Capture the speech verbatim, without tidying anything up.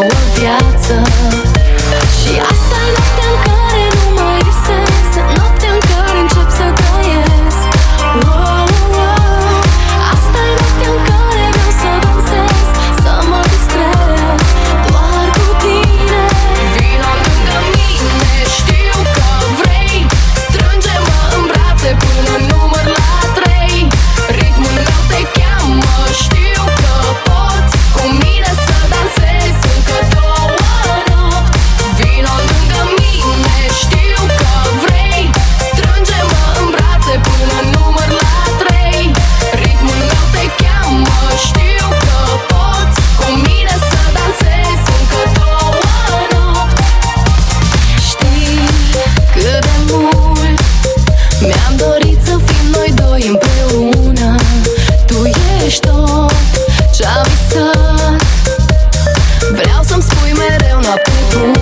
nouă viață. Și asta e noaptea în care nu mai visez, noaptea în care încep să trăiesc. oh, oh, oh. Asta e noaptea în care vreau să dansez, să mă distrez doar cu tine. Vino lângă mine, știu că vrei, strânge-mă în brațe până număr la trei. Ritmul meu te cheamă, știu că poți cu mine să dansezi încă două nopți. Vino lângă mine, știu că vrei, strânge-mă în brațe până număr la trei. Ritmul meu te cheamă, știu că poți cu mine să dansezi încă două nopți. Știi cât de mult mi-am dorit să fim noi doi împreună. Tu ești tot ce-am visat, vreau să-mi spui mereu noapte bună.